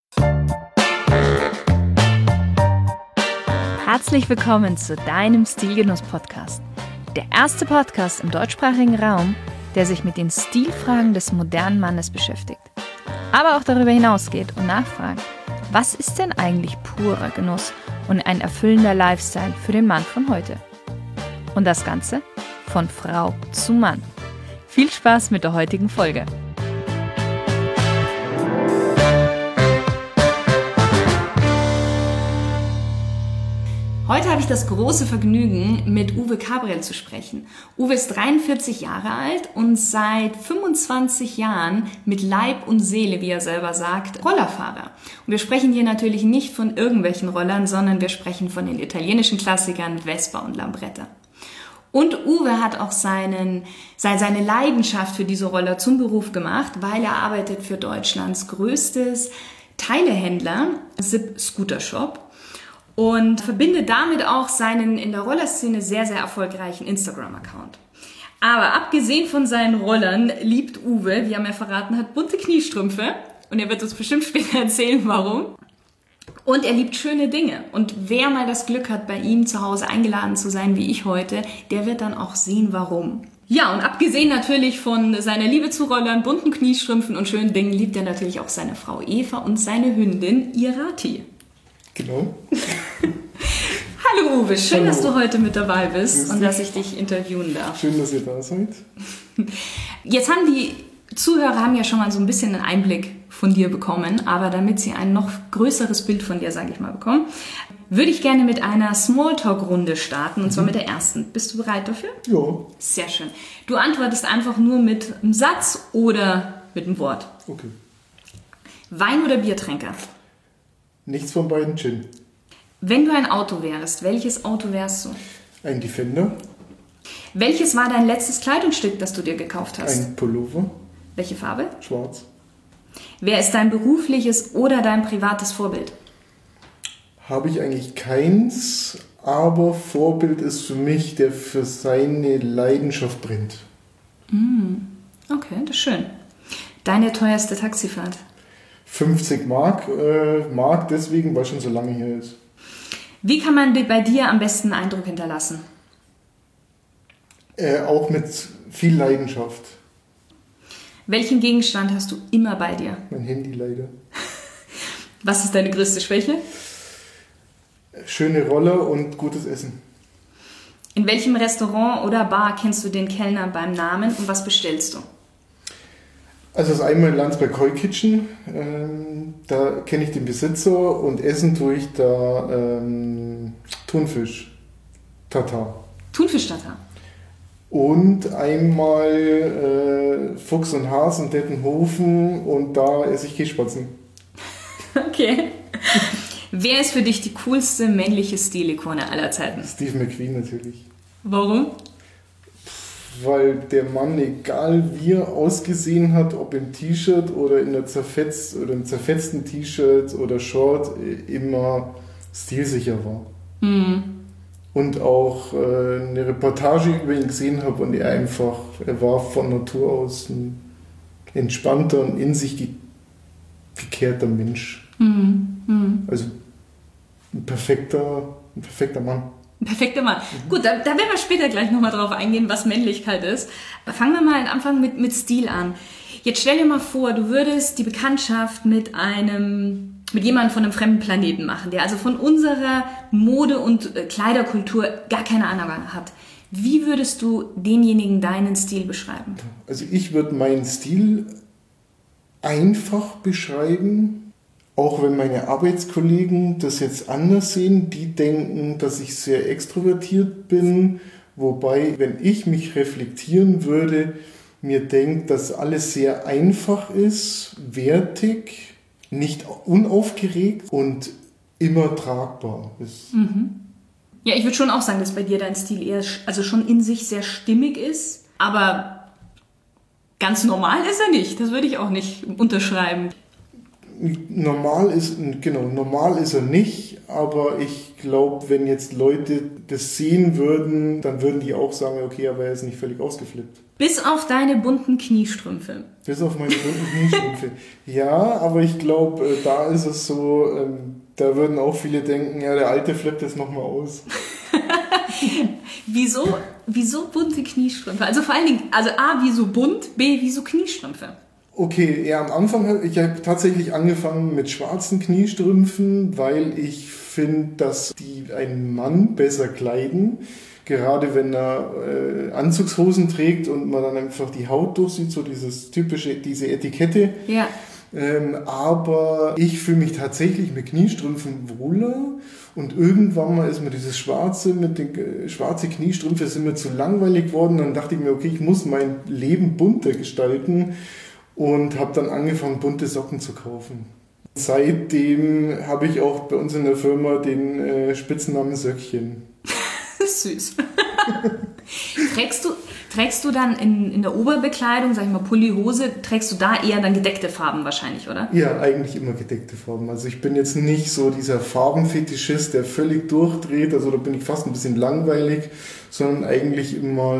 Herzlich willkommen zu deinem Stilgenuss-Podcast. Der erste Podcast im deutschsprachigen Raum, der sich mit den Stilfragen des modernen Mannes beschäftigt. Aber auch darüber hinausgeht und nachfragt, was ist denn eigentlich purer Genuss und ein erfüllender Lifestyle für den Mann von heute? Und das Ganze von Frau zu Mann. Viel Spaß mit der heutigen Folge. Heute habe ich das große Vergnügen, mit Uwe Gabriel zu sprechen. Uwe ist 43 Jahre alt und seit 25 Jahren mit Leib und Seele, wie er selber sagt, Rollerfahrer. Und wir sprechen hier natürlich nicht von irgendwelchen Rollern, sondern wir sprechen von den italienischen Klassikern Vespa und Lambretta. Und Uwe hat auch seine Leidenschaft für diese Roller zum Beruf gemacht, weil er arbeitet für Deutschlands größtes Teilehändler, SIP Scooter Shop. Und verbindet damit auch seinen in der Rollerszene sehr, sehr erfolgreichen Instagram-Account. Aber abgesehen von seinen Rollern liebt Uwe, wie er mir verraten hat, bunte Kniestrümpfe. Und er wird uns bestimmt später erzählen, warum. Und er liebt schöne Dinge. Und wer mal das Glück hat, bei ihm zu Hause eingeladen zu sein, wie ich heute, der wird dann auch sehen, warum. Ja, und abgesehen natürlich von seiner Liebe zu Rollern, bunten Kniestrümpfen und schönen Dingen, liebt er natürlich auch seine Frau Eva und seine Hündin Irati. Genau. Hallo Uwe, schön, dass du heute mit dabei bist und dass ich dich interviewen darf. Schön, dass ihr da seid. Jetzt haben die Zuhörer ja schon mal so ein bisschen einen Einblick von dir bekommen, aber damit sie ein noch größeres Bild von dir, sage ich mal, bekommen, würde ich gerne mit einer Smalltalk-Runde starten, und zwar mit der ersten. Bist du bereit dafür? Ja. Sehr schön. Du antwortest einfach nur mit einem Satz oder mit einem Wort. Okay. Wein- oder Biertränker? Nichts von beiden, Gin. Wenn du ein Auto wärst, welches Auto wärst du? Ein Defender. Welches war dein letztes Kleidungsstück, das du dir gekauft hast? Ein Pullover. Welche Farbe? Schwarz. Wer ist dein berufliches oder dein privates Vorbild? Habe ich eigentlich keins, aber Vorbild ist für mich, der für seine Leidenschaft brennt. Okay, das ist schön. Deine teuerste Taxifahrt? 50 Mark deswegen, weil es schon so lange her ist. Wie kann man bei dir am besten einen Eindruck hinterlassen? Auch mit viel Leidenschaft. Welchen Gegenstand hast du immer bei dir? Mein Handy leider. Was ist deine größte Schwäche? Schöne Roller und gutes Essen. In welchem Restaurant oder Bar kennst du den Kellner beim Namen und was bestellst du? Also das ist einmal Landsberg Koi Kitchen, da kenne ich den Besitzer und essen tue ich da Thunfisch Tatar. Thunfisch Tatar. Und einmal Fuchs und Has in Dettenhofen und da esse ich Kässpatzen. Okay. Wer ist für dich die coolste männliche Stilikone aller Zeiten? Steve McQueen natürlich. Warum? Weil der Mann, egal wie er ausgesehen hat, ob im T-Shirt oder in einem zerfetzten T-Shirt oder Short, immer stilsicher war. Mhm. Und auch eine Reportage über ihn gesehen habe und er war von Natur aus ein entspannter und in sich gekehrter Mensch. Mhm. Mhm. Also ein perfekter Mann. Perfekter Mann. Gut, da werden wir später gleich nochmal drauf eingehen, was Männlichkeit ist. Fangen wir mal am Anfang mit Stil an. Jetzt stell dir mal vor, du würdest die Bekanntschaft mit jemandem von einem fremden Planeten machen, der also von unserer Mode- und Kleiderkultur gar keine Ahnung hat. Wie würdest du denjenigen deinen Stil beschreiben? Also ich würde meinen Stil einfach beschreiben. Auch wenn meine Arbeitskollegen das jetzt anders sehen, die denken, dass ich sehr extrovertiert bin, wobei, wenn ich mich reflektieren würde, mir denkt, dass alles sehr einfach ist, wertig, nicht unaufgeregt und immer tragbar ist. Mhm. Ja, ich würde schon auch sagen, dass bei dir dein Stil eher, also schon in sich sehr stimmig ist, aber ganz normal ist er nicht. Das würde ich auch nicht unterschreiben. Normal ist er nicht, aber ich glaube, wenn jetzt Leute das sehen würden, dann würden die auch sagen, okay, aber er ist nicht völlig ausgeflippt. Bis auf deine bunten Kniestrümpfe. Bis auf meine bunten Kniestrümpfe. Ja, aber ich glaube, da ist es so, da würden auch viele denken, ja, der Alte flippt das nochmal aus. Wieso bunte Kniestrümpfe? Also vor allen Dingen, also A, wieso bunt, B, wieso Kniestrümpfe? Okay, ja, am Anfang, ich habe tatsächlich angefangen mit schwarzen Kniestrümpfen, weil ich finde, dass die einen Mann besser kleiden. Gerade wenn er Anzugshosen trägt und man dann einfach die Haut durchsieht, so diese Etikette. Ja. Aber ich fühle mich tatsächlich mit Kniestrümpfen wohler. Und irgendwann mal ist mir dieses schwarze Kniestrümpfe sind mir zu langweilig geworden. Dann dachte ich mir, okay, ich muss mein Leben bunter gestalten. Und habe dann angefangen, bunte Socken zu kaufen. Seitdem habe ich auch bei uns in der Firma den Spitznamen Söckchen. Süß. Trägst du dann in der Oberbekleidung, sag ich mal Pulli, Hose, trägst du da eher dann gedeckte Farben wahrscheinlich, oder? Ja, eigentlich immer gedeckte Farben. Also ich bin jetzt nicht so dieser Farbenfetischist, der völlig durchdreht, also da bin ich fast ein bisschen langweilig, sondern eigentlich immer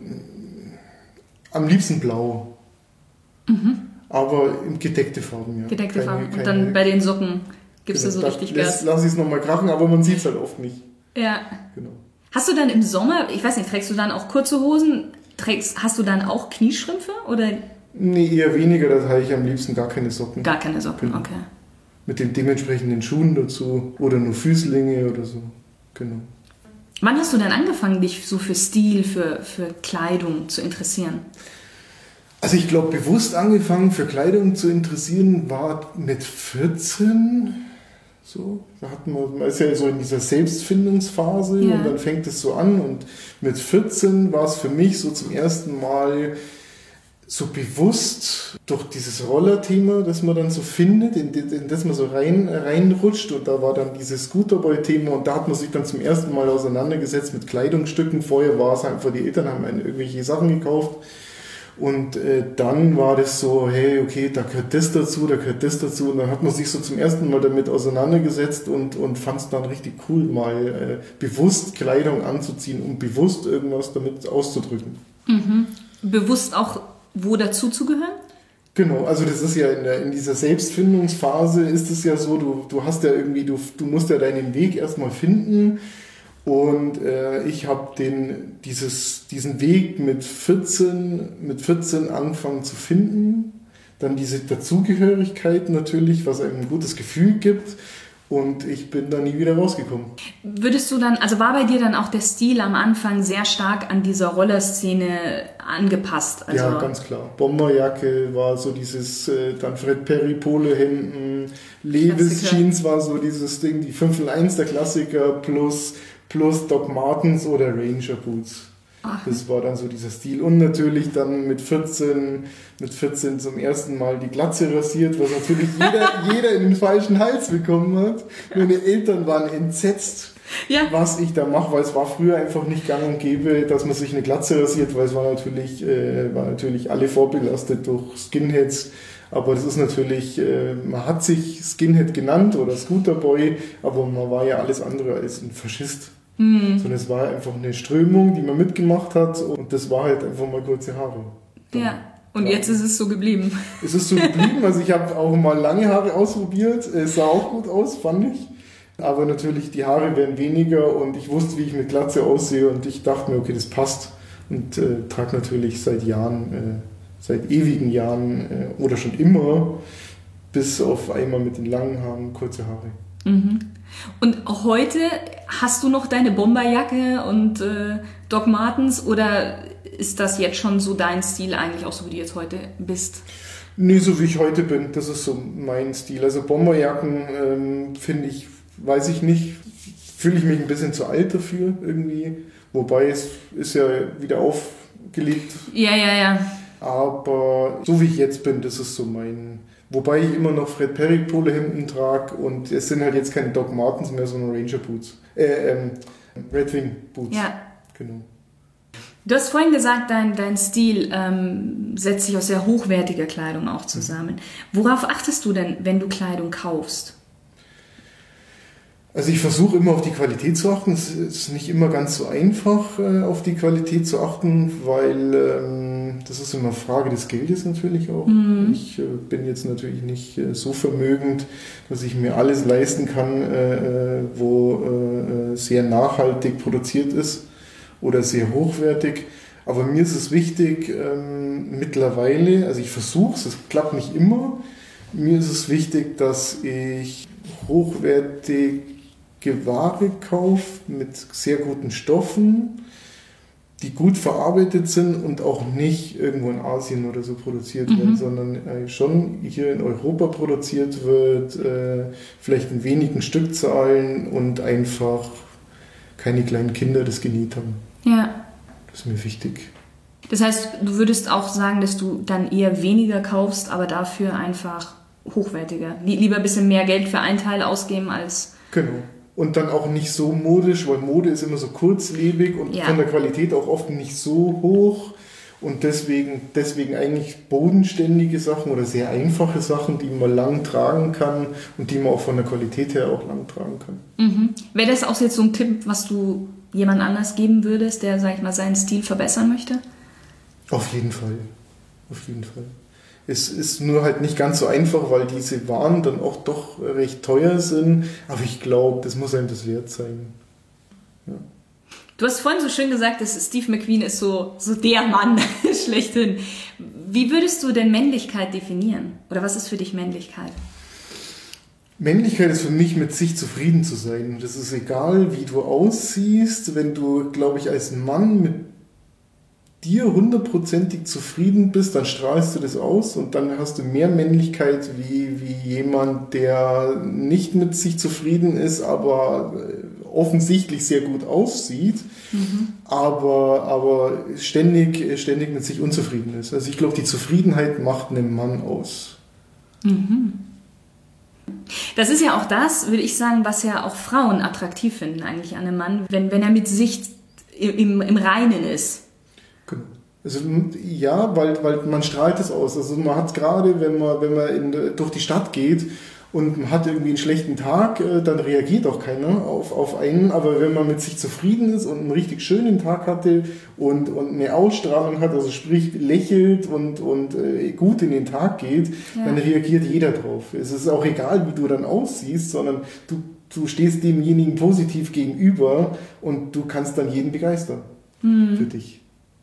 am liebsten blau. Mhm. Aber gedeckte Farben, ja. Gedeckte Farben. Und dann bei den Socken gibst du so richtig Gas. Lass ich es nochmal krachen, aber man sieht es halt oft nicht. Ja. Genau. Hast du dann im Sommer, ich weiß nicht, trägst du dann auch kurze Hosen? Hast du dann auch Kniestrümpfe? Oder? Nee, eher weniger, da habe ich am liebsten gar keine Socken. Gar keine Socken, genau. Okay. Mit den dementsprechenden Schuhen dazu oder nur Füßlinge oder so. Genau. Wann hast du denn angefangen, dich so für Stil, für Kleidung zu interessieren? Also ich glaube, bewusst angefangen für Kleidung zu interessieren war mit 14. So, man ist ja so in dieser Selbstfindungsphase und dann fängt es so an. Und mit 14 war es für mich so zum ersten Mal so bewusst durch dieses Rollerthema, das man dann so findet, in das man so reinrutscht. Und da war dann dieses Scooterboy-Thema und da hat man sich dann zum ersten Mal auseinandergesetzt mit Kleidungsstücken. Vorher war es einfach, die Eltern haben einen irgendwelche Sachen gekauft. Und dann war das so, hey, okay, da gehört das dazu, da gehört das dazu. Und dann hat man sich so zum ersten Mal damit auseinandergesetzt und fand es dann richtig cool, mal bewusst Kleidung anzuziehen, um bewusst irgendwas damit auszudrücken. Mhm. Bewusst auch, wo dazu zu gehören? Genau, also das ist ja in dieser Selbstfindungsphase ist es ja so, du hast ja irgendwie, du musst ja deinen Weg erstmal finden. Und ich habe diesen Weg mit 14 angefangen zu finden. Dann diese Dazugehörigkeit natürlich, was einem ein gutes Gefühl gibt. Und ich bin da nie wieder rausgekommen. Würdest du dann, also war bei dir dann auch der Stil am Anfang sehr stark an dieser Rollerszene angepasst? Also ja, ganz klar. Bomberjacke war so dieses, dann Fred Perry Polohemden, Levi's Jeans war so dieses Ding, die 501 der Klassiker plus Doc Martens oder Ranger Boots. Ach. Das war dann so dieser Stil. Und natürlich dann mit 14 zum ersten Mal die Glatze rasiert, was natürlich jeder in den falschen Hals bekommen hat. Meine Eltern waren entsetzt, was ich da mache, weil es war früher einfach nicht gang und gäbe, dass man sich eine Glatze rasiert, weil es war natürlich alle vorbelastet durch Skinheads. Aber das ist natürlich, man hat sich Skinhead genannt oder Scooterboy, aber man war ja alles andere als ein Faschist. Mhm. Sondern es war einfach eine Strömung, die man mitgemacht hat und das war halt einfach mal kurze Haare. Ja, und jetzt ist es so geblieben. Es ist so geblieben, also ich habe auch mal lange Haare ausprobiert, es sah auch gut aus, fand ich. Aber natürlich, die Haare werden weniger und ich wusste, wie ich mit Glatze aussehe und ich dachte mir, okay, das passt. Und trage natürlich seit ewigen Jahren oder schon immer, bis auf einmal mit den langen Haaren kurze Haare. Mhm. Und heute hast du noch deine Bomberjacke und Doc Martens oder ist das jetzt schon so dein Stil eigentlich, auch so wie du jetzt heute bist? Nee, so wie ich heute bin, das ist so mein Stil. Also Bomberjacken finde ich, weiß ich nicht, fühle ich mich ein bisschen zu alt dafür irgendwie. Wobei es ist ja wieder aufgelegt. Ja. Aber so wie ich jetzt bin, das ist so mein... Wobei ich immer noch Fred Perry Polohemden trage und es sind halt jetzt keine Doc Martens mehr, sondern Ranger Boots. Red Wing Boots. Ja. Genau. Du hast vorhin gesagt, dein Stil setzt sich aus sehr hochwertiger Kleidung auch zusammen. Worauf achtest du denn, wenn du Kleidung kaufst? Also ich versuche immer auf die Qualität zu achten. Es ist nicht immer ganz so einfach, auf die Qualität zu achten, weil das ist immer Frage des Geldes natürlich auch. Ich bin jetzt natürlich nicht so vermögend, dass ich mir alles leisten kann, wo sehr nachhaltig produziert ist oder sehr hochwertig. Aber mir ist es wichtig, mittlerweile, also ich versuche es klappt nicht immer, mir ist es wichtig, dass ich hochwertige Ware kaufe mit sehr guten Stoffen, die gut verarbeitet sind und auch nicht irgendwo in Asien oder so produziert werden, sondern schon hier in Europa produziert wird, vielleicht in wenigen Stückzahlen und einfach keine kleinen Kinder das genäht haben. Ja. Das ist mir wichtig. Das heißt, du würdest auch sagen, dass du dann eher weniger kaufst, aber dafür einfach hochwertiger. Lieber ein bisschen mehr Geld für einen Teil ausgeben als... Genau. Und dann auch nicht so modisch, weil Mode ist immer so kurzlebig und von der Qualität auch oft nicht so hoch. Und deswegen eigentlich bodenständige Sachen oder sehr einfache Sachen, die man lang tragen kann und die man auch von der Qualität her auch lang tragen kann. Wäre das auch jetzt so ein Tipp, was du jemand anders geben würdest, der, sag ich mal, seinen Stil verbessern möchte? Auf jeden Fall. Auf jeden Fall. Es ist nur halt nicht ganz so einfach, weil diese Waren dann auch doch recht teuer sind. Aber ich glaube, das muss einem das wert sein. Ja. Du hast vorhin so schön gesagt, dass Steve McQueen ist so der Mann schlechthin. Wie würdest du denn Männlichkeit definieren? Oder was ist für dich Männlichkeit? Männlichkeit ist für mich, mit sich zufrieden zu sein. Das ist egal, wie du aussiehst. Wenn du, glaube ich, als Mann mit dir 100%ig zufrieden bist, dann strahlst du das aus und dann hast du mehr Männlichkeit wie jemand, der nicht mit sich zufrieden ist, aber offensichtlich sehr gut aussieht, aber ständig mit sich unzufrieden ist. Also ich glaube, die Zufriedenheit macht einen Mann aus. Das ist ja auch das, würde ich sagen, was ja auch Frauen attraktiv finden eigentlich an einem Mann, wenn er mit sich im Reinen ist. Genau. Also, ja, weil man strahlt es aus. Also man hat gerade, wenn man durch die Stadt geht und man hat irgendwie einen schlechten Tag, dann reagiert auch keiner auf einen. Aber wenn man mit sich zufrieden ist und einen richtig schönen Tag hatte und eine Ausstrahlung hat, also sprich lächelt und gut in den Tag geht, dann reagiert jeder drauf. Es ist auch egal, wie du dann aussiehst, sondern du stehst demjenigen positiv gegenüber und du kannst dann jeden begeistern für dich.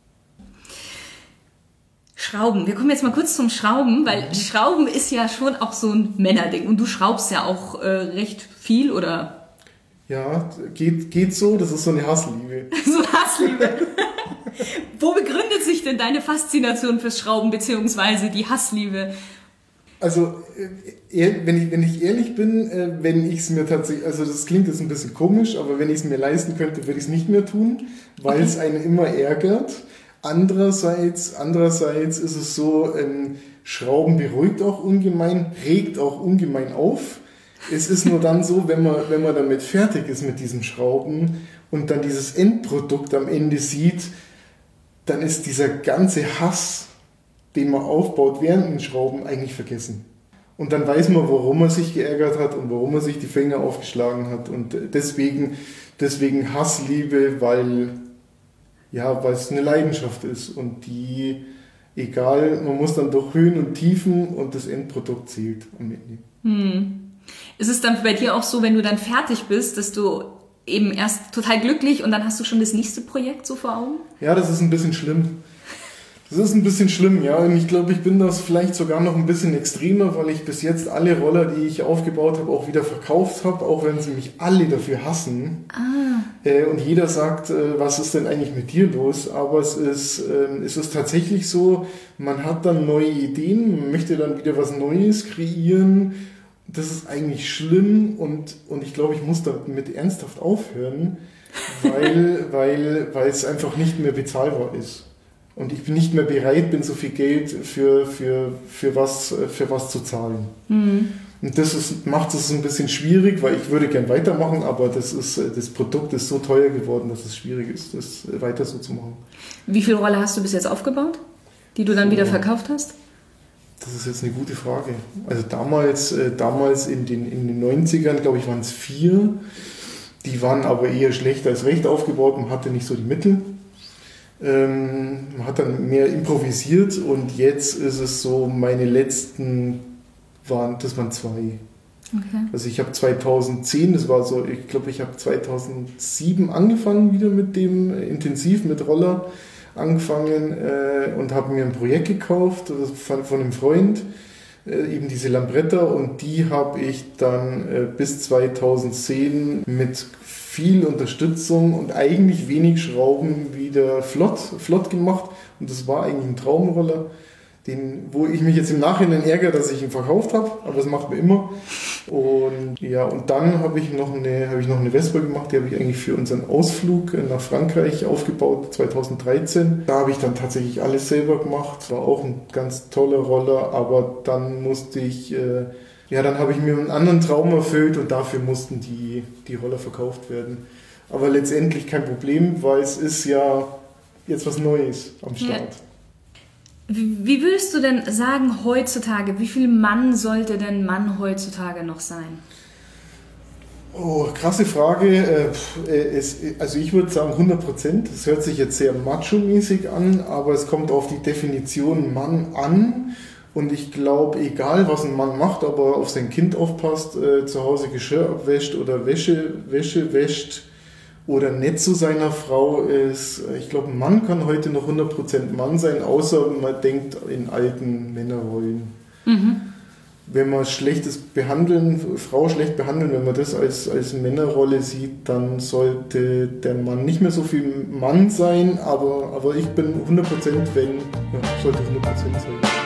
Schrauben. Wir kommen jetzt mal kurz zum Schrauben, weil Schrauben ist ja schon auch so ein Männerding und du schraubst ja auch recht viel, oder? Ja, geht so. Das ist so eine Hassliebe. So eine Hassliebe. Wo begründet sich denn deine Faszination fürs Schrauben beziehungsweise die Hassliebe? Also, wenn ich ehrlich bin, wenn ich es mir tatsächlich, also das klingt jetzt ein bisschen komisch, aber wenn ich es mir leisten könnte, würde ich es nicht mehr tun, weil es einen immer ärgert. Andererseits ist es so, Schrauben beruhigt auch ungemein, regt auch ungemein auf. Es ist nur dann so, wenn man damit fertig ist mit diesen Schrauben und dann dieses Endprodukt am Ende sieht, dann ist dieser ganze Hass, den man aufbaut während den Schrauben, eigentlich vergessen. Und dann weiß man, warum man sich geärgert hat und warum man sich die Finger aufgeschlagen hat. Und deswegen Hassliebe, weil es eine Leidenschaft ist und die, egal, man muss dann durch Höhen und Tiefen und das Endprodukt zählt am Ende. Ist es dann bei dir auch so, wenn du dann fertig bist, dass du eben erst total glücklich und dann hast du schon das nächste Projekt so vor Augen? Ja, das ist ein bisschen schlimm. Ja. Und ich glaube, ich bin das vielleicht sogar noch ein bisschen extremer, weil ich bis jetzt alle Roller, die ich aufgebaut habe, auch wieder verkauft habe, auch wenn sie mich alle dafür hassen. Und jeder sagt, was ist denn eigentlich mit dir los? Aber es ist tatsächlich so, man hat dann neue Ideen, man möchte dann wieder was Neues kreieren. Das ist eigentlich schlimm und ich glaube, ich muss damit ernsthaft aufhören, weil es einfach nicht mehr bezahlbar ist. Und ich bin nicht mehr bereit, so viel Geld für was zu zahlen. Und macht es ein bisschen schwierig, weil ich würde gern weitermachen, aber das Produkt ist so teuer geworden, dass es schwierig ist, das weiter so zu machen. Wie viele Roller hast du bis jetzt aufgebaut, die du dann wieder verkauft hast? Das ist jetzt eine gute Frage. Also damals in den 90ern, glaube ich, waren es 4. Die waren aber eher schlecht als recht aufgebaut. Man hatte nicht so die Mittel. Man hat dann mehr improvisiert und jetzt ist es so, meine letzten waren 2. Okay. Also ich habe 2010, ich glaube, ich habe 2007 angefangen wieder intensiv mit Roller angefangen und habe mir ein Projekt gekauft von einem Freund, eben diese Lambretta, und die habe ich dann bis 2010 mit viel Unterstützung und eigentlich wenig Schrauben wieder flott gemacht, und das war eigentlich ein Traumroller, wo ich mich jetzt im Nachhinein ärgere, dass ich ihn verkauft habe, aber das macht man immer. Und ja, und dann habe ich noch eine Vespa gemacht, die habe ich eigentlich für unseren Ausflug nach Frankreich aufgebaut, 2013. Da habe ich dann tatsächlich alles selber gemacht, war auch ein ganz toller Roller, aber dann dann habe ich mir einen anderen Traum erfüllt und dafür mussten die Roller verkauft werden. Aber letztendlich kein Problem, weil es ist ja jetzt was Neues am Start. Ja. Wie würdest du denn sagen heutzutage, wie viel Mann sollte denn Mann heutzutage noch sein? Oh, krasse Frage. Also ich würde sagen 100%. Das hört sich jetzt sehr macho-mäßig an, aber es kommt auf die Definition Mann an. Und ich glaube, egal was ein Mann macht, ob er auf sein Kind aufpasst, zu Hause Geschirr abwäscht oder Wäsche wäscht oder nett zu seiner Frau ist, ich glaube, ein Mann kann heute noch 100% Mann sein, außer man denkt in alten Männerrollen. Mhm. Wenn man Frau schlecht behandeln, wenn man das als Männerrolle sieht, dann sollte der Mann nicht mehr so viel Mann sein, aber ich bin 100%, sollte 100% sein.